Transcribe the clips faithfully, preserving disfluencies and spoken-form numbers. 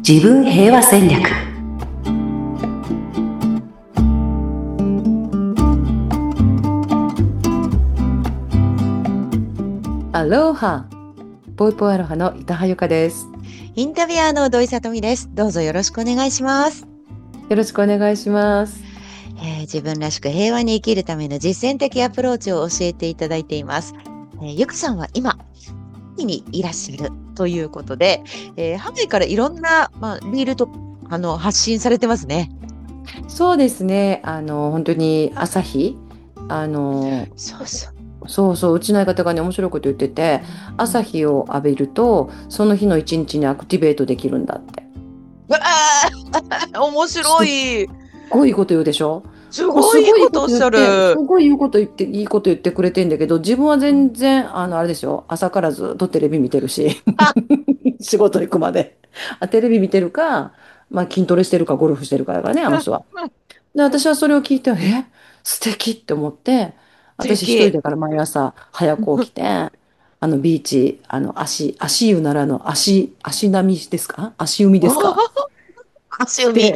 自分平和戦略。アロハ、ポイポイアロハの板羽由香です。 インタビュアーの土井さとみです。どうぞよろしくお願いします。 よろしくお願いします。 えー自分らしく平和に生きるための実践的アプローチを教えていただいています。えーゆかさんは今、ハワイにいらっしゃるということで、えーハワイからいろんな、まあ、リールとあの発信されてますね。 そうですね。あの、本当に朝日、あの、 そうそう。 そうそう、うちの相方がね、面白いこと言ってて、 うん、 朝日を浴びると、その日の一日にアクティベートできるんだって。 うわー面白すっい。 ごいこと言うでしょ。 すもうすごいことおっごいこと言って、すしゃる。 ごい言うこと言って、いいこと言ってくれてんだけど、自分は全然、あの、あれですよ、朝からずっとテレビ見てるし、 あ、 仕事行くまで。あ、テレビ見てるか、まあ、筋トレしてるか、ゴルフしてるかだからね、あの人は。で、私はそれを聞いて、え、素敵って思って、 素私一人敵。 だから毎朝早く起きて、あの、ビーチ、あの、足、足湯ならぬ足、足並みですか、足海ですか足海。 して、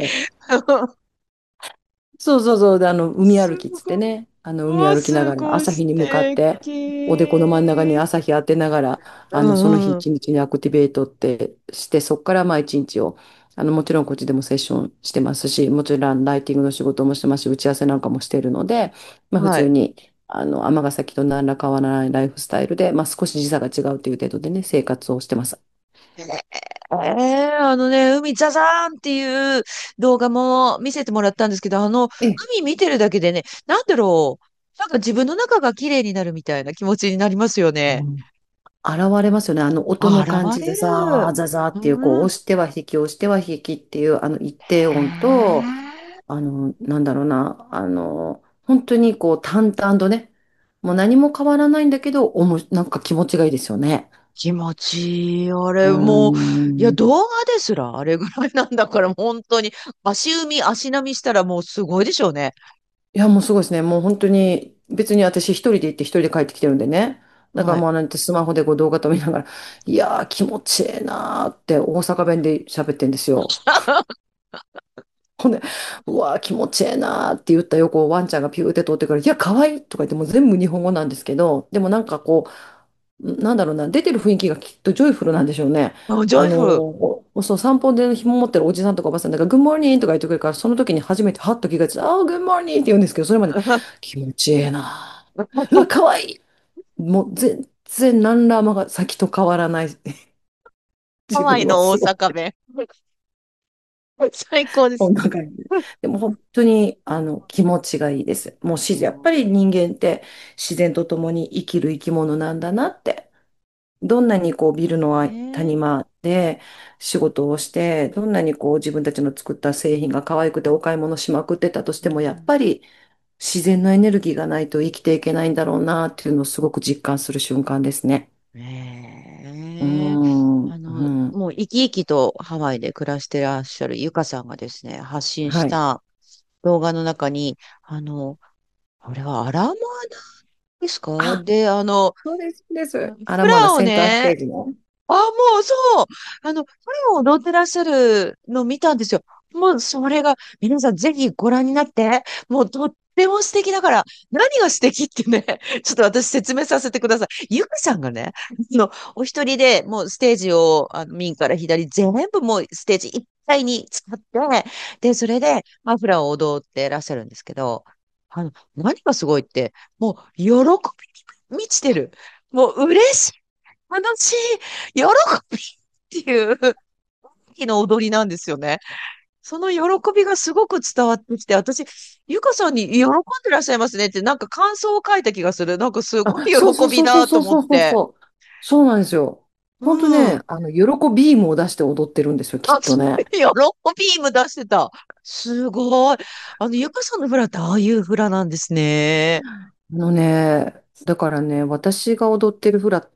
そうそうそう。で、あの、海歩きっつってすごい。 ね、あの、海あ、 歩きなすがら、 ごい素朝日に向かって、おでこの真ん中に敵。 朝日当てながら、 うあの、その日んうん。 一日にアクティベートってして、そこからまあ一日を、あの、もちろんこっちでもセッションしてますし、もちろんライティングの仕事もしてますし、打ち合わせなんかもしてるので、まあ普はい。 通に、あの、尼崎と何ら変わらないライフスタイルで、まあ少し時差が違うという程度でね、生活をしてます。 ええあのね、海ザザーンっていう動画も見せてもらったんですけど、あの、 ええ、 海見てるだけでね、なんだろう。なんか自分の中が綺麗になるみたいな気持ちになりますよね。 うん、現れますよね。あの音の現感じでれる。 ザーザザーっていう、こう、 うん。 押しては引き、押しては引きっていう、あの一定音と、 へえ。 あの、なんだろうな、あの、本当にこう、淡々とね、もう何も変わらないんだけど、おも、なんか気持ちがいいですよね。 気持ちいい。あうーれ、もう、いや、 ん。 動画ですらあれぐらいなんだから、本当に、足海、足並みしたらもうすごいでしょうね。 いや、もうすごいですね。もう本当に、別に私一人で行って一人で帰ってきてるんでね。だからはい。 もうなんてスマホでこう動画と見ながら、いやー気持ちええなーって大阪弁で喋ってんですよ。ほんで、うわー気持ちええなーって言った横をワンちゃんがピューって通ってから、いや、可愛いとか言ってもう全部日本語なんですけど、でもなんかこう、なんだろうな、出てる雰囲気がきっとジョイフルなんでしょうね。 もうジョあイフル。 の、そう、散歩で紐持ってるおじさんとかおばさんだから、グッモーニングとか言ってくれるから、その時に初めてハッと気がついて、ああ、グッモーニングって言うんですけど、それまで気持ちええなー。うわ、可愛い。もう全然何らま先と変わらないハ自分をワイの大過ごして、 阪弁。最高です。 こんな感じ。でも本当にあの気持ちがいいです。もう自然、やっぱり人間って自然と共に生きる生き物なんだなって。どんなにこうビルの谷ね間で仕事をして、どんなにこう自分たちの作った製品が可愛くてお買い物しまくってたとしても、やっうん、 ぱり自然のエネルギーがないと生きていけないんだろうなっていうのをすごく実感する瞬間ですね。うーねえ。 ん、 あの、 うん、 もう生き生きとハワイで暮らしてらっしゃるゆかさんがですね、発信しはい。 た動画の中に、あの、これはアラモアナですかあ、 で、あの、 そうです、そうです。アラモアナフラをセンターステね、 ージの。 あ、もうそう。あの、これを踊ってらっしゃるのを見たんですよ。もうそれが、皆さんぜひご覧になって。もうとっても素敵だから、何が素敵ってね、ちょっと私説明させてください。ゆかさんがね、あの、お一人でもうステージを、あの、右から左全部もうステージいっぱいに使って、で、それでマフラーを踊ってらっしゃるんですけど、あの、何がすごいって、もう喜びに満ちてる。もう嬉しい。楽しい、喜びっていう大きな踊りなんですよね。その喜びがすごく伝わってきて、私、ゆかさんに喜んでらっしゃいますねって、なんか感想を書いた気がする。なんかすごいあ、そうそ喜うそうそうびだとそうそうそう思って。 そう。そうなんですよ。 う本当ね、 ん。 あの、喜ビームを出して踊ってるんですよ、きっあ、そうとね。 喜びも出してた。すごい。あの、ゆかさんのフラってああいうフラなんですね。 あのね、だからね、私が踊ってるフラって、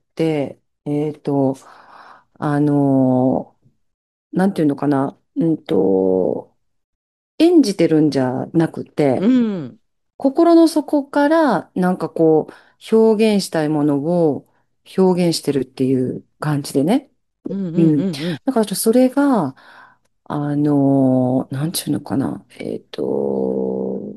えっと、あの、なんていうのかな、うんと、演じてるんじゃなくうて、 ん。 心の底からなんかこう、表現したいものを表現してるっていう感じでね。 うんうんうん。 うんうん。 だからそれが、 あの、なんちゅうのかな。えっと、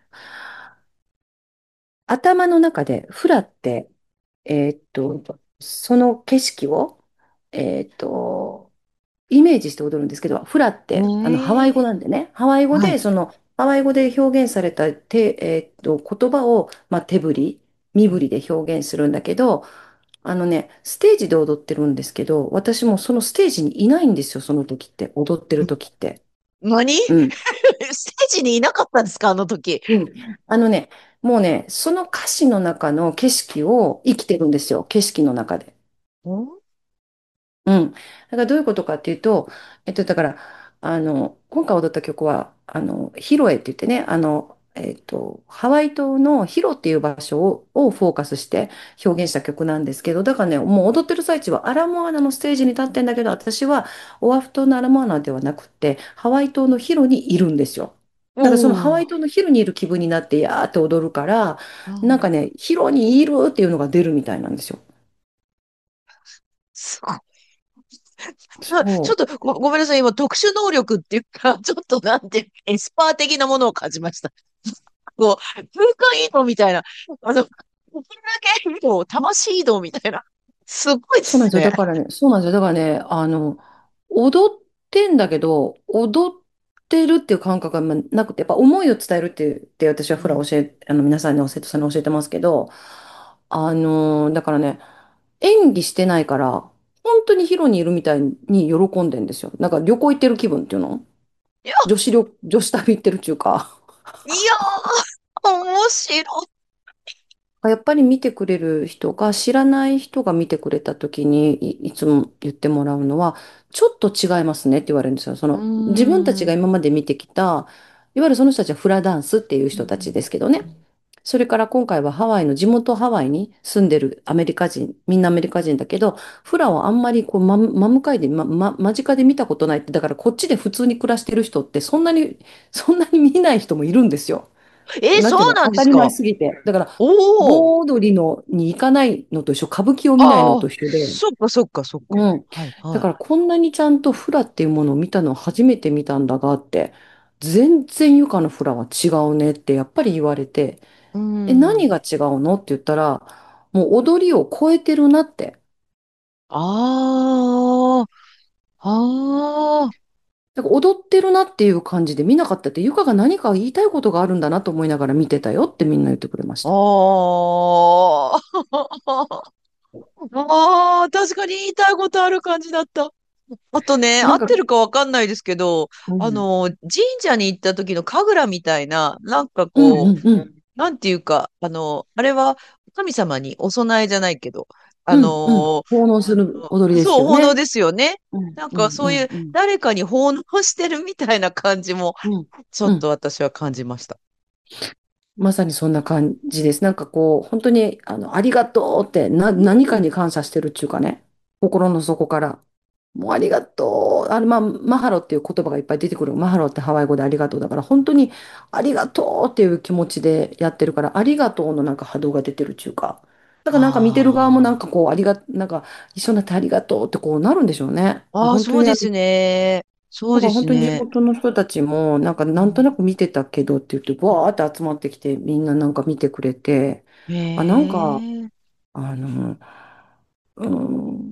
頭の中でフラって、えっと、その景色を、えっと、イメージして踊るんですけど、フラっえてあのハワイ語え、 なんでね、ハワイ語はい。 でそのハワイ語で表現された手、えーっと、言葉を、まあ、手振り、身振りで表現するんだけど、あのね、ステージで踊ってるんですけど、私もそのステージにいないんですよ、その時って、踊ってる時って。 何うん。 ステージにいなかったんですか、あの時。 うん。あのね、もうね、その歌詞の中の景色を生きてるんですよ、景色の中で。 んうん。だからどういうことかっていうと、えっと、だから、あの、今回踊った曲は、あの、ヒロエって言ってね、あの、えっと、ハワイ島のヒロっていう場所を、をフォーカスして表現した曲なんですけど、だからね、もう踊ってる最中はアラモアナのステージに立ってんだけど、私はオアフ島のアラモアナではなくて、ハワイ島のヒロにいるんですよ。だからそのハワおー。 イ島のヒロにいる気分になって、やーって踊るから、なんかあね、ヒロにいるっていうのが出るみたいなんですよ。 すごい。あちょっそう。 とご、ごめんなさい。今、特殊能力っていうか、ちょっとなんていうか、エスパー的なものを感じました。こう、空間移動みたいな。あの、これだけ移動、魂移動みたいな。すごいでそうなんですよ。だすね。 からね、そうなんですよ。だからね、あの、踊ってんだけど、踊ってるっていう感覚がまなくて、やっぱ思いを伝えるって言って私はフラうん。 教え、あの皆さんに生徒さんに教えてますけど、あの、だからね、演技してないから、本当にヒロにいるみたいに喜んでんですよ。なんか旅行行ってる気分っていうのいや、 女子旅、女子旅行ってるっていうか。 いやー、面白い。 やっぱり見てくれる人が、知らない人が見てくれた時にい、いつも言ってもらうのは、ちょっと違いますねって言われるんですよ。そうーの、自分たちがん。 今まで見てきた、いわゆるその人たちはフラダンスっていう人たちですけどね。それから今回はハワイの地元ハワイに住んでるアメリカ人、みんなアメリカ人だけど、フラをあんまりこう、ま、真向かいで、ま、ま、間近で見たことないって、だからこっちで普通に暮らしてる人ってそんなに、そんなに見ない人もいるんですよ。 えー、そうなんていうの、当たり前なんですか。 すぎて。だから、 おお。 盆踊りのに行かないのと一緒、歌舞伎を見ないのああ、 と一緒で、 そっかそっかそっか。 うん。 はいはい。 だからこんなにちゃんとフラっていうものを見たのは初めて見たんだがって、全然ユカのフラは違うねってやっぱり言われて、 うーえ、何ん。 が違うのって言ったら、もう踊りを超えてるなって。 ああ、ああ、 だから踊ってるなっていう感じで見なかったって、ユカが何か言いたいことがあるんだなと思いながら見てたよってみんな言ってくれました。 ああ。ああ、確かに言いたいことある感じだった。あとね、合なんか、 ってるかわかんないですけど、 うん、 あの、神社に行った時の神楽みたいな、なんかうんうこんうん、 う、なんていうか、あの、あれは神様にお供えじゃないけど、あうんうん、 の、 奉納する踊りですそう、奉納よね。 ですよね。 うんなんうんうかそういうんうん誰かに奉納してるみたいな感じも、 うんちょっとうん、 私は感じました。 まさにそんな感じです。なんかこう、本当に、あの、ありがとうってな、何かに感謝してるっていうかね、心の底から、もうありがとう。あれ、まあ、マハロっていう言葉がいっぱい出てくる。マハロってハワイ語でありがとうだから、本当にありがとうっていう気持ちでやってるから、ありがとうのなんか波動が出てるっていうか、だからなんか見てる側もなんあかこう、ありが、なんか一緒になってありがとうってこうなるんでしょうね。 あ、ああ、 本当にあのそうですね。そうでだから本当に地すね。 元の人たちも、なんかなんとなく見てたけどって言って、わーって集まってきて、みんななんか見てくれて、 へあ、なんか、 え。 あの、うん、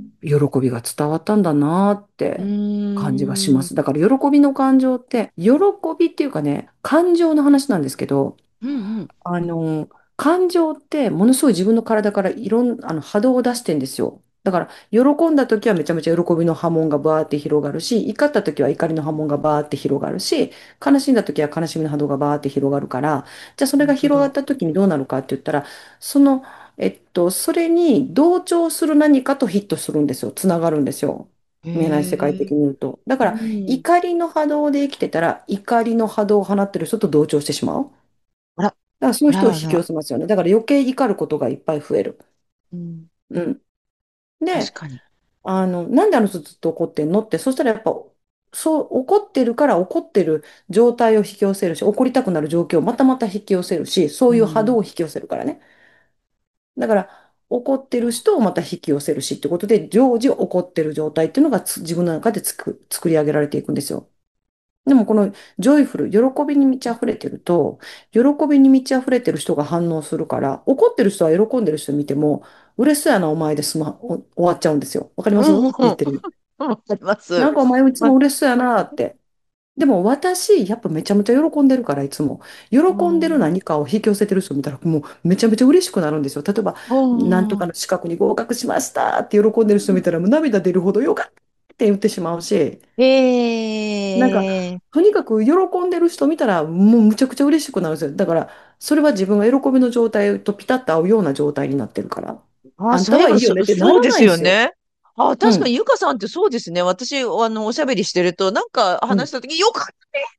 喜びが伝わったんだなっうて感じがしーん。 ます。だから喜びの感情って、喜びっていうかね、感情の話なんですけど、 うんうん。 あの、感情ってものすごい自分の体からいろんなあの波動を出してんですよ。だから、喜んだ時はめちゃめちゃ喜びの波紋がバーって広がるし、怒った時は怒りの波紋がバーって広がるし、悲しんだ時は悲しみの波動がバーって広がるから、じゃあそれが広がっなるほど。 た時にどうなるかって言ったら、その、えっと、それに同調する何かとヒットするんですよ。つながるんですよ。 へ見えない世界え。 的に言うと。だかうら、 ん。 怒りの波動で生きてたら、怒りの波動を放ってる人と同調してしまう。 あら、 だからそういあう人を引き寄らあら。 せますよね。だから余計怒ることがいっぱい増える。 うん。 うん。で、 確かに。 あの、なんであの人ずっと怒ってんのって、そしたらやっぱ、そう、怒ってるから怒ってる状態を引き寄せるし、怒りたくなる状況をまたまた引き寄せるし、そういう波動うん。 を引き寄せるからね。だから、怒ってる人をまた引き寄せるしってことで、常時怒ってる状態っていうのがつ自分の中でつく、作り上げられていくんですよ。 でもこのジョイフル、喜びに満ち溢れてると、喜びに満ち溢れてる人が反応するから、怒ってる人は喜んでる人見ても、嬉しそうやな、お前ですま、お終わっちゃうんですよ。わかりますうん、うん、 言ってる。 わかります。 なんかお前いつま、 も嬉しそうやなって。でも私、やっぱめちゃめちゃ喜んでるから、いつも。 う喜んでるん、 何かを引き寄せてる人見たら、もうめちゃめちゃ嬉しくなるんですよ。例えば、 うなんとん、 かの資格に合格しましたって喜んでる人見たら、もう涙出るほどよかったって言ってしまうし、なんか、 ええ、 とにかく喜んでる人見たら、もうむちゃくちゃ嬉しくなるんですよ。だから、それは自分が喜びの状態とピタッと合うような状態になってるから、 あ、 あんたそういえば、そ、 はいいよねってならそうですないんですよ。 よね。あ、確かにうん。 ゆかさんってそうですね。私、あの、おしゃべりしてると、なんかうん。 話したとき、よかったです。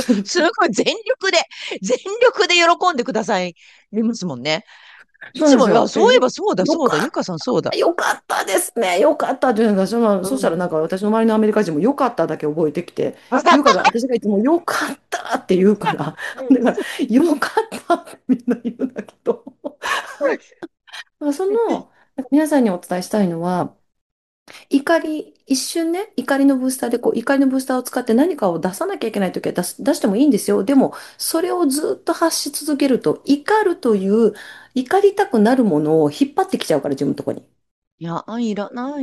すごい全力で、全力で喜んでくださいますもんね。いつも、いや、 そうなんですよ。 そういえで、 ばそうだ、そうだ、ゆよかっかさんそうだ。 た、よかったですね。よかったっていうのが、その、そしたらうん。 なんか私の周りのアメリカ人もよかっただけ覚えてきて、言うから、私がいつもよかったって言うから、だから、よかったってみんな言うんだけど、その、皆さんにお伝えしたいのは、怒り、一瞬ね、怒りのブースターでこう、怒りのブースターを使って何かを出さなきゃいけないときは出す、出してもいいんですよ。でも、それをずっと発し続けると、怒るという、怒りたくなるものを引っ張ってきちゃうから、自分のところに。 いや、いらない。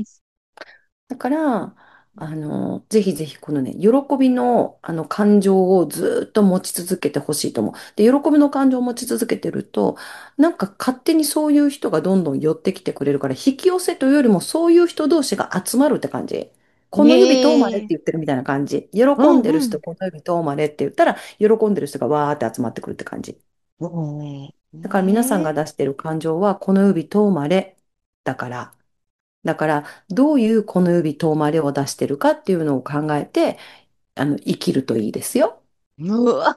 だから、あの、ぜひぜひこのね、喜びの、あの感情をずっと持ち続けてほしいと思う。で、喜びの感情を持ち続けてると、なんか勝手にそういう人がどんどん寄ってきてくれるから、引き寄せというよりもそういう人同士が集まるって感じ。この指とまれってええ、 言ってるみたいな感じ。喜うんんでるうん。 人、この指とまれって言ったら、喜んでる人がわーって集まってくるって感じ。 うんだから皆さんがね出してる感情は、この指とまれだから。だから、どういうこの指遠回りを出してるかっていうのを考えて、あの、生きるといいですよ。 え。うわ、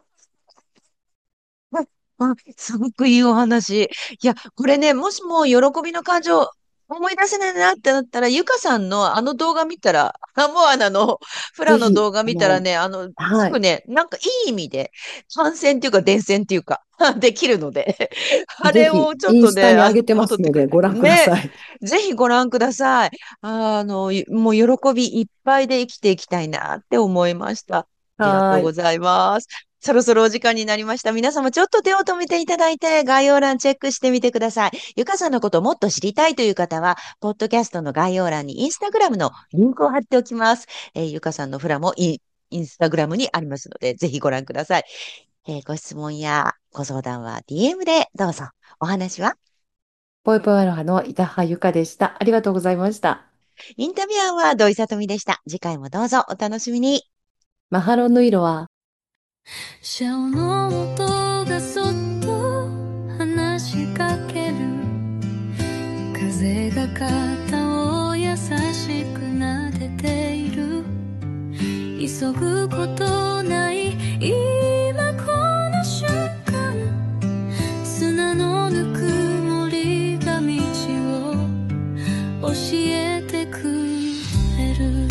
あ、すごくいいお話。いや、これね、もしも喜びの感情思い出せないなってなったら、ゆかさんのあの動画見たら、あ、もうあの、フラぜひ、 の動画あの、 見たらね、あの、すはい。 ぐね、なんかいい意味で、感染っていうか伝染っていうか、できるので、あれをぜひ、 ちょっとね、 インスタにあの、 上げてます戻ってくる。 ので、ご覧くだね、 さい。 ぜひご覧ください。あの、ゆもう喜びいっぱいで生きていきたいなって思いました。ありがとはい。 うございます。そろそろお時間になりました。皆様ちょっと手を止めていただいて概要欄チェックしてみてください。ゆかさんのことをもっと知りたいという方は、ポッドキャストの概要欄にインスタグラムのリンクを貼っておきます。えーゆかさんのフラもインインスタグラムにありますので、ぜひご覧ください。えーご質問やご相談は ディーエム でどうぞ。お話はぽいぽいアロハの板葉ゆかでした。ありがとうございました。 インタビュアーは土井さとみでした。次回もどうぞお楽しみに。 マハロンの色はシャオの音がそっと話しかける風が肩を優しく撫でている急ぐことない今この瞬間砂のぬくもりが道を教えてくれる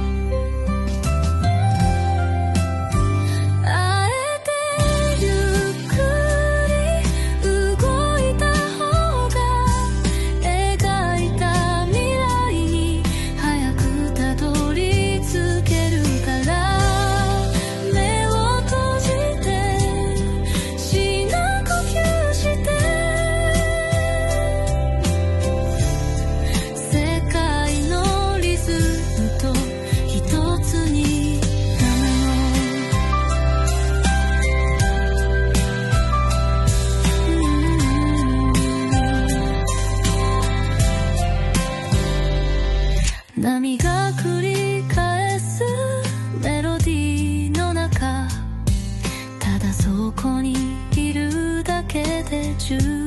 あえてゆっくり動いた方が描いた未来に早くたどり着けるから目を閉じて深呼吸して世界のリズムと一つになろう波が繰り返すメロディーの中ただそこにいるだけで十